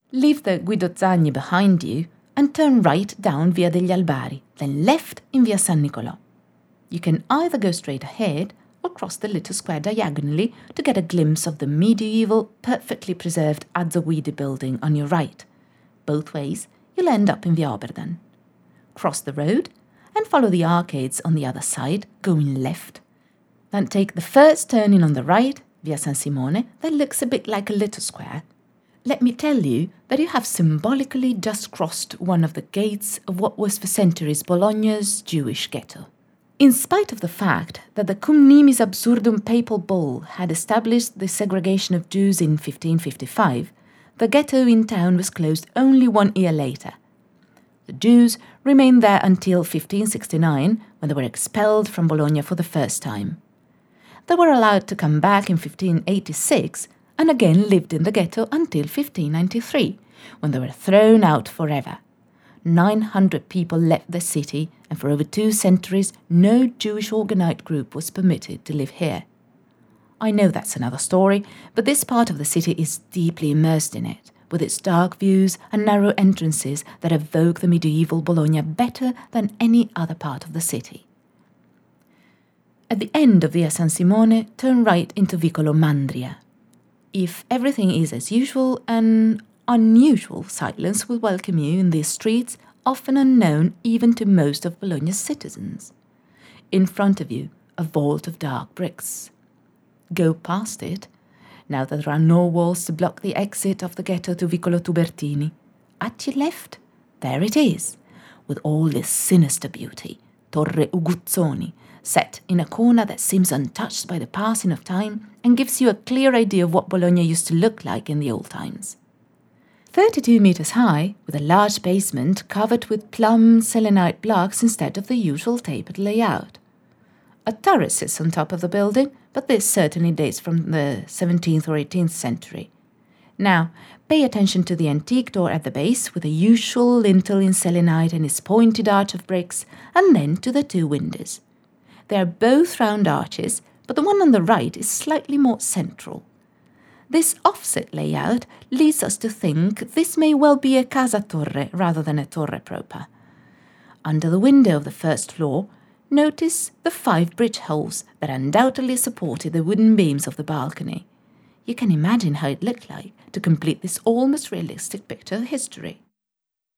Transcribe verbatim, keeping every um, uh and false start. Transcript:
Leave the Guido Zagni behind you and turn right down Via degli Albari, then left in Via San Nicolò. You can either go straight ahead or cross the little square diagonally to get a glimpse of the medieval, perfectly preserved Azzawidi building on your right. Both ways, you'll end up in Via Oberdan. Cross the road and follow the arcades on the other side, going left. Then take the first turning on the right, Via San Simone, that looks a bit like a little square. Let me tell you that you have symbolically just crossed one of the gates of what was for centuries Bologna's Jewish ghetto. In spite of the fact that the Cum Nimis Absurdum papal bull had established the segregation of Jews in fifteen fifty-five, the ghetto in town was closed only one year later. The Jews remained there until fifteen sixty-nine, when they were expelled from Bologna for the first time. They were allowed to come back in fifteen eighty-six and again lived in the ghetto until fifteen ninety-three, when they were thrown out forever. nine hundred people left the city, and for over two centuries, no Jewish organized group was permitted to live here. I know that's another story, but this part of the city is deeply immersed in it, with its dark views and narrow entrances that evoke the medieval Bologna better than any other part of the city. At the end of Via San Simone, turn right into Vicolo Mandria. If everything is as usual, an unusual silence will welcome you in these streets, often unknown even to most of Bologna's citizens. In front of you, a vault of dark bricks. Go past it, now that there are no walls to block the exit of the ghetto to Vicolo Tubertini. At your left, there it is, with all this sinister beauty, Torre Uguzzoni, set in a corner that seems untouched by the passing of time and gives you a clear idea of what Bologna used to look like in the old times. thirty-two metres high, with a large basement covered with plum selenite blocks instead of the usual tapered layout. A turret sits on top of the building, but this certainly dates from the seventeenth or eighteenth century. Now, pay attention to the antique door at the base with the usual lintel in selenite and its pointed arch of bricks, and then to the two windows. They are both round arches, but the one on the right is slightly more central. This offset layout leads us to think this may well be a casa torre rather than a torre proper. Under the window of the first floor, notice the five bridge holes that undoubtedly supported the wooden beams of the balcony. You can imagine how it looked like to complete this almost realistic picture of history.